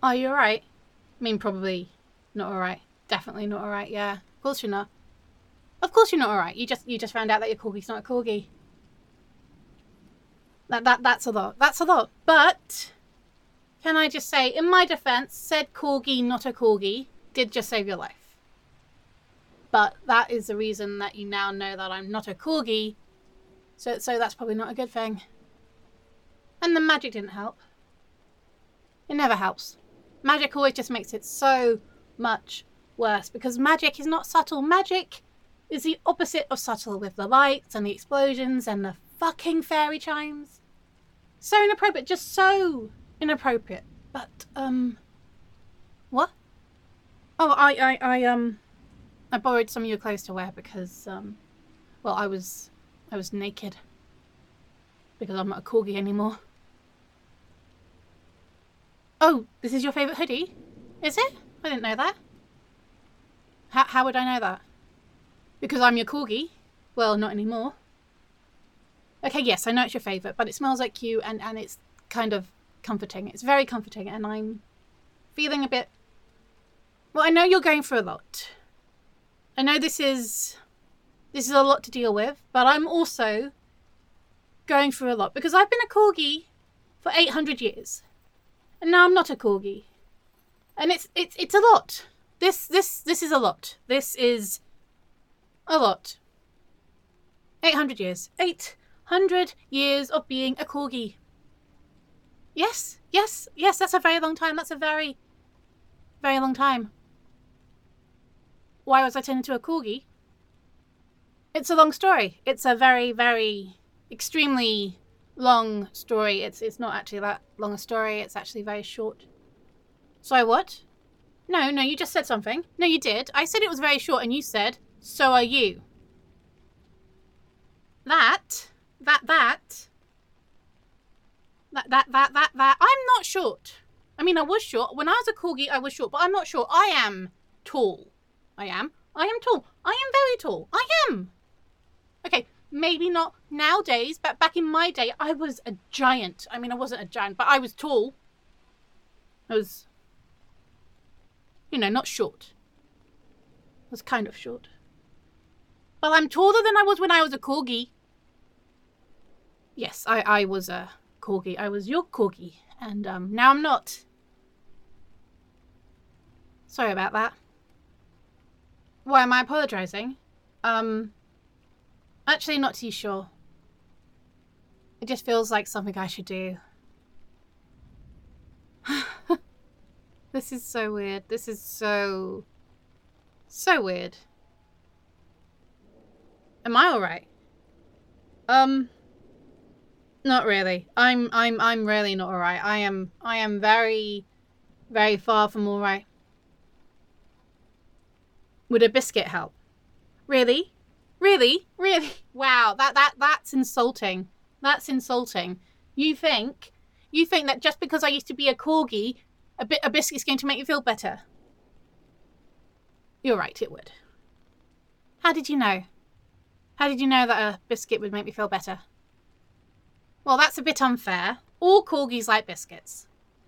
Are you alright? I mean, probably not alright. Definitely not alright, yeah. Of course you're not. Of course you're not alright. You just found out that your corgi's not a corgi. That's a lot. That's a lot. But can I just say, in my defense, said corgi, not a corgi, did just save your life. But that is the reason that you now know that I'm not a corgi. So that's probably not a good thing. And the magic didn't help. It never helps. Magic always just makes it so much worse, because magic is not subtle. Magic is the opposite of subtle, with the lights and the explosions and the fucking fairy chimes. So inappropriate, just so inappropriate. But, what? Oh, I borrowed some of your clothes to wear because, well, I was naked. Because I'm not a corgi anymore. Oh, this is your favourite hoodie? Is it? I didn't know that. How would I know that? Because I'm your corgi? Well, not anymore. Okay, yes, I know it's your favourite, but it smells like you and it's kind of comforting. It's very comforting, and I'm feeling a bit... Well, I know you're going through a lot. I know this is a lot to deal with, but I'm also going through a lot because I've been a corgi for 800 years. And now I'm not a corgi. And it's a lot. This is a lot. This is a lot. 800 years. 800 years of being a corgi. Yes, that's a very long time. That's a very, very long time. Why was I turned into a corgi? It's a long story. It's a very, very, extremely long story. It's not actually that long a story. It's actually very short. So what? No, you just said something. No, you did. I said it was very short, and you said, so are you. That. I'm not short. I mean, I was short. When I was a corgi, I was short, but I'm not short. I am tall. I am tall. I am very tall. I am. Okay, maybe not nowadays, but back in my day, I was a giant. I mean, I wasn't a giant, but I was tall. I was, not short. I was kind of short. Well, I'm taller than I was when I was a corgi. Yes, I was a corgi. I was your corgi. And now I'm not. Sorry about that. Why am I apologising? Actually not too sure. It just feels like something I should do. This is so weird. This is so weird. Am I alright? Not really. I'm really not alright. I am very, very far from alright. Would a biscuit help? Really? Really? Wow, that's insulting. That's insulting. You think that just because I used to be a corgi, a biscuit's going to make you feel better? You're right, it would. How did you know? How did you know that a biscuit would make me feel better? Well, that's a bit unfair. All corgis like biscuits.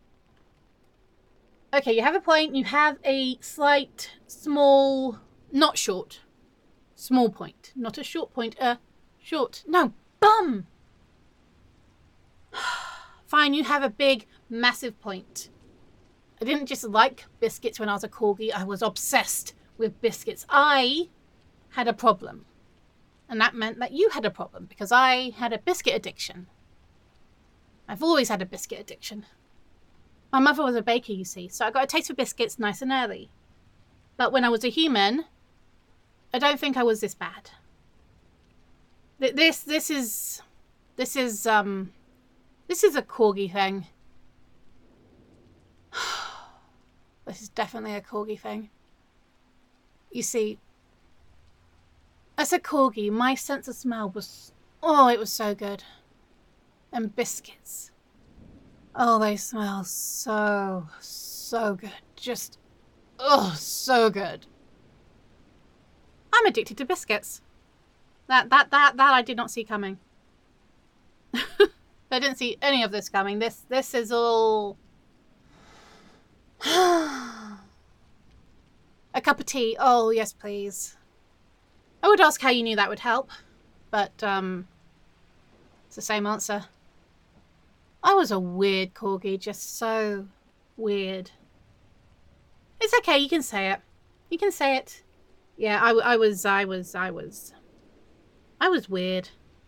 Okay, you have a point. You have a slight, small, not short, small point. Not a short point, short. No, bum! Fine, you have a big, massive point. I didn't just like biscuits when I was a corgi. I was obsessed with biscuits. I had a problem. And that meant that you had a problem, because I had a biscuit addiction. I've always had a biscuit addiction. My mother was a baker, you see, so I got a taste for biscuits nice and early. But when I was a human, I don't think I was this bad. This is a corgi thing. This is definitely a corgi thing. You see, as a corgi, my sense of smell was, it was so good. And biscuits. Oh, they smell so good. Just, so good. I'm addicted to biscuits. That I did not see coming. I didn't see any of this coming. This is all... A cup of tea. Oh, yes, please. I would ask how you knew that would help, but it's the same answer. I was a weird corgi, just so weird. It's okay, you can say it. You can say it. Yeah, I was weird.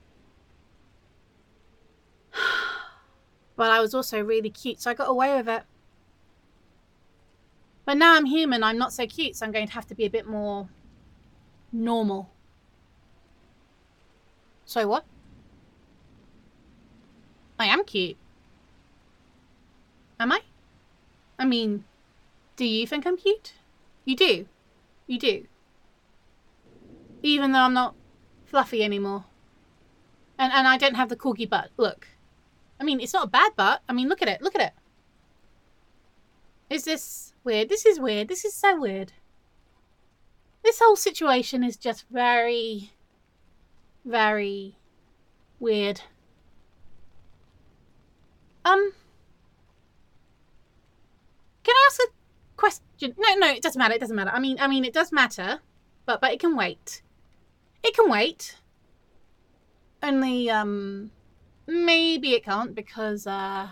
But I was also really cute, so I got away with it. But now I'm human, I'm not so cute, so I'm going to have to be a bit more normal. So what? I am cute. Am I? I mean, do you think I'm cute? You do. You do. Even though I'm not fluffy anymore. And I don't have the corgi butt. Look. I mean, it's not a bad butt. I mean, look at it. Look at it. Is this weird? This is weird. This is so weird. This whole situation is just very, very weird. Can I ask a question? No, it doesn't matter. It doesn't matter. I mean, it does matter, but it can wait. It can wait. Only, maybe it can't because, no,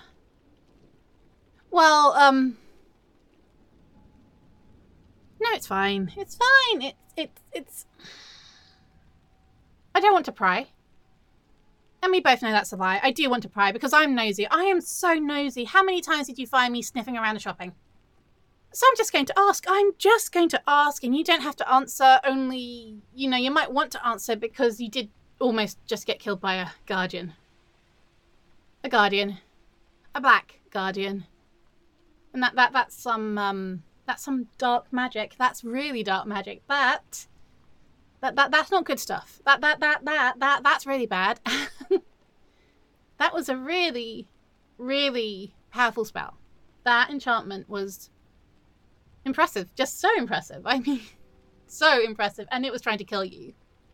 it's fine. It's fine. It's... I don't want to pry. And we both know that's a lie. I do want to pry because I'm nosy. I am so nosy. How many times did you find me sniffing around the shopping? So I'm just going to ask. I'm just going to ask, and you don't have to answer. Only, you know, you might want to answer because you did almost just get killed by a guardian. A guardian. A black guardian. And that's some dark magic. That's really dark magic. That's not good stuff. That's really bad. That was a really, really powerful spell. That enchantment was impressive. Just so impressive. I mean, so impressive. And it was trying to kill you.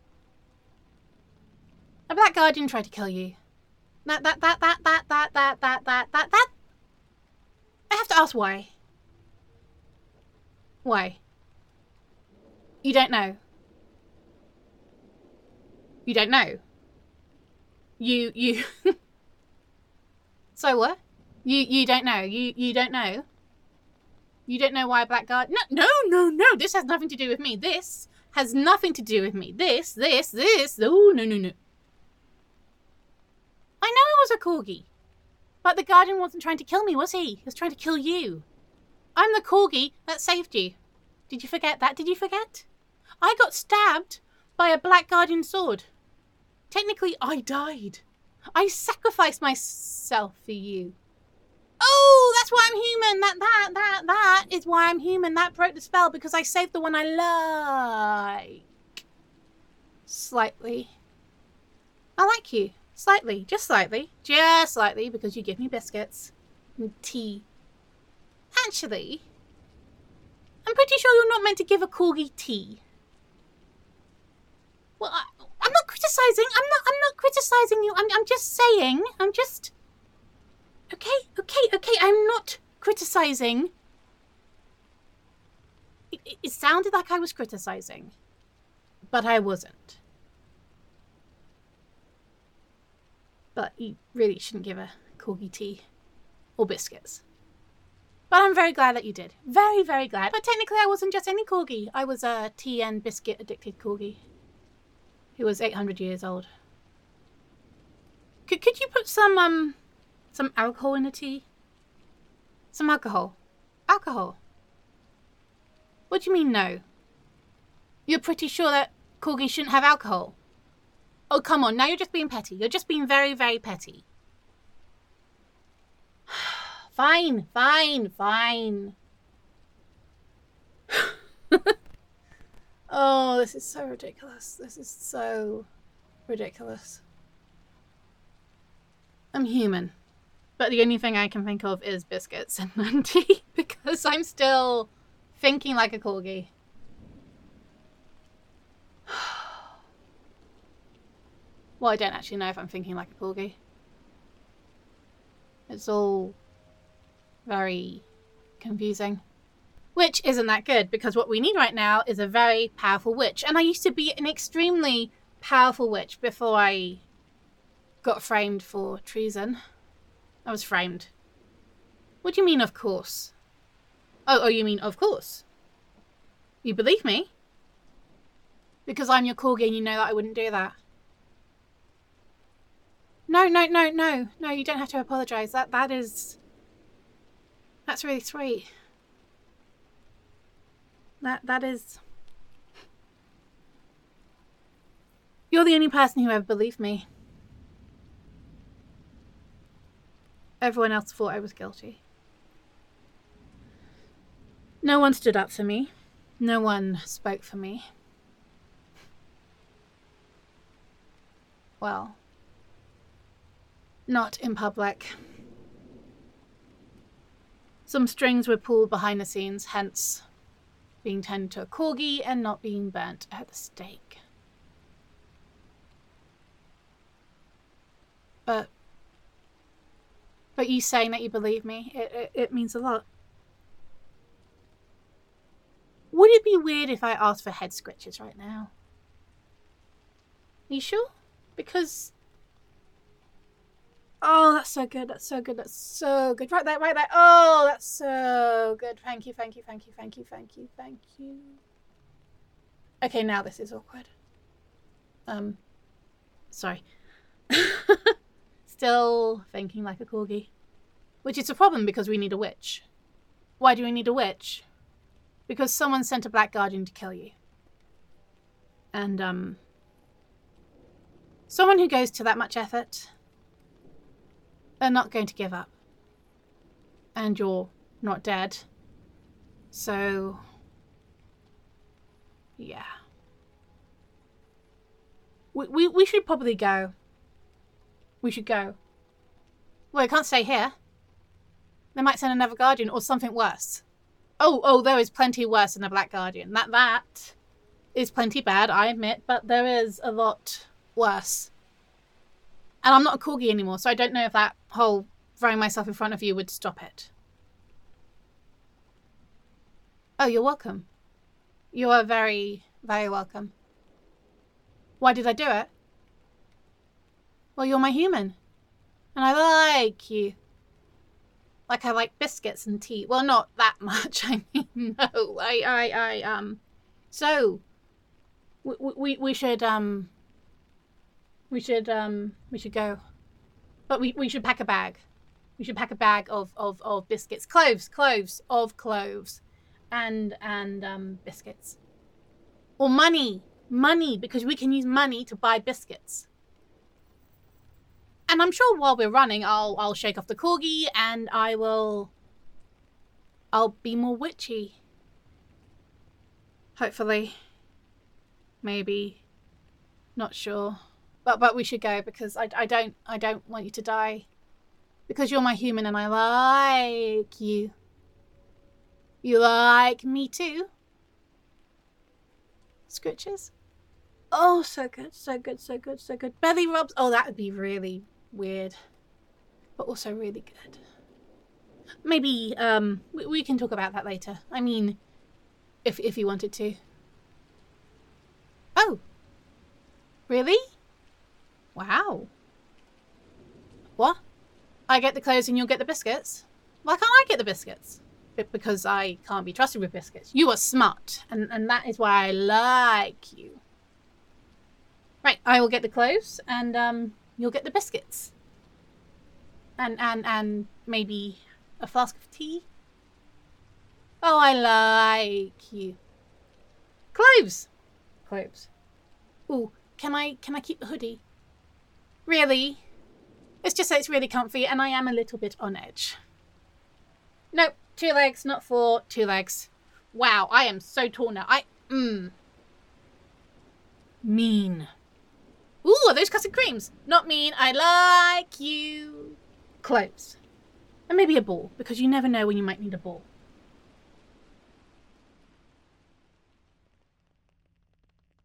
A black guardian tried to kill you. That. I have to ask why. Why? You don't know. You don't know. You So what? You don't know. You don't know. You don't know why a black guard. No. This has nothing to do with me. This has nothing to do with me. This. Oh, no. I know I was a corgi. But the guardian wasn't trying to kill me, was he? He was trying to kill you. I'm the corgi that saved you. Did you forget that? Did you forget? I got stabbed by a black guardian sword. Technically, I died. I sacrificed myself for you. Oh, that's why I'm human. That is why I'm human. That broke the spell because I saved the one I like. Slightly. I like you. Slightly. Just slightly. Just slightly because you give me biscuits and tea. Actually, I'm pretty sure you're not meant to give a corgi tea. Well, I'm not criticizing. I'm not criticizing you. I'm just saying. I'm just... Okay. I'm not criticizing. It sounded like I was criticizing. But I wasn't. But you really shouldn't give a corgi tea. Or biscuits. But I'm very glad that you did. Very, very glad. But technically I wasn't just any corgi. I was a tea and biscuit addicted corgi. Who was 800 years old. Could you put some alcohol in the tea? Some alcohol. Alcohol. What do you mean no? You're pretty sure that corgis shouldn't have alcohol? Oh, come on. Now you're just being petty. You're just being very, very petty. Fine. Oh, this is so ridiculous. This is so ridiculous. I'm human. But the only thing I can think of is biscuits and tea because I'm still thinking like a corgi. Well, I don't actually know if I'm thinking like a corgi. It's all very confusing. Which isn't that good, because what we need right now is a very powerful witch. And I used to be an extremely powerful witch before I got framed for treason. I was framed. What do you mean, of course? Oh, you mean, of course? You believe me? Because I'm your corgi and you know that I wouldn't do that. No, you don't have to apologise. That's really sweet. That is... You're the only person who ever believed me. Everyone else thought I was guilty. No one stood up for me. No one spoke for me. Well, not in public. Some strings were pulled behind the scenes, hence being turned into a corgi and not being burnt at the stake. But you saying that you believe me, it means a lot. Would it be weird if I asked for head scratches right now? Are you sure? Because... Oh, that's so good. That's so good. That's so good. Right there, right there. Oh, that's so good. Thank you. Okay, now this is awkward. Sorry. Still thinking like a corgi. Which is a problem because we need a witch. Why do we need a witch? Because someone sent a Black Guardian to kill you. And, someone who goes to that much effort, they're not going to give up. And you're not dead. So, yeah. We should probably go. We should go. Well, I can't stay here. They might send another Guardian or something worse. Oh, there is plenty worse than a Black Guardian. That is plenty bad, I admit, but there is a lot worse. And I'm not a corgi anymore, so I don't know if that whole throwing myself in front of you would stop it. Oh, you're welcome. You are very, very welcome. Why did I do it? Well, you're my human. And I like you. Like I like biscuits and tea. Well, not that much. I mean, no. So, we should go. But we should pack a bag. We should pack a bag of biscuits. Cloves of cloves. And biscuits. Or money, because we can use money to buy biscuits. And I'm sure while we're running, I'll shake off the corgi and I'll be more witchy. Hopefully. Maybe. Not sure. But we should go because I don't want you to die. Because you're my human and I like you. You like me too? Scritches? Oh, so good. Belly rubs. Oh, that would be really weird. But also really good. Maybe, we can talk about that later. I mean, if you wanted to. Oh. Really? Wow. What? I get the clothes and you'll get the biscuits? Why can't I get the biscuits? Because I can't be trusted with biscuits. You are smart, and that is why I like you. Right, I will get the clothes, and you'll get the biscuits. And maybe a flask of tea. Oh, I like you. Clothes. Ooh, can I keep the hoodie? Really? It's just that it's really comfy, and I am a little bit on edge. Nope. 2 legs, not 4. 2 legs. Wow, I am so tall now. Mean. Ooh, are those custard creams? Not mean. I like you. Clothes. And maybe a ball, because you never know when you might need a ball.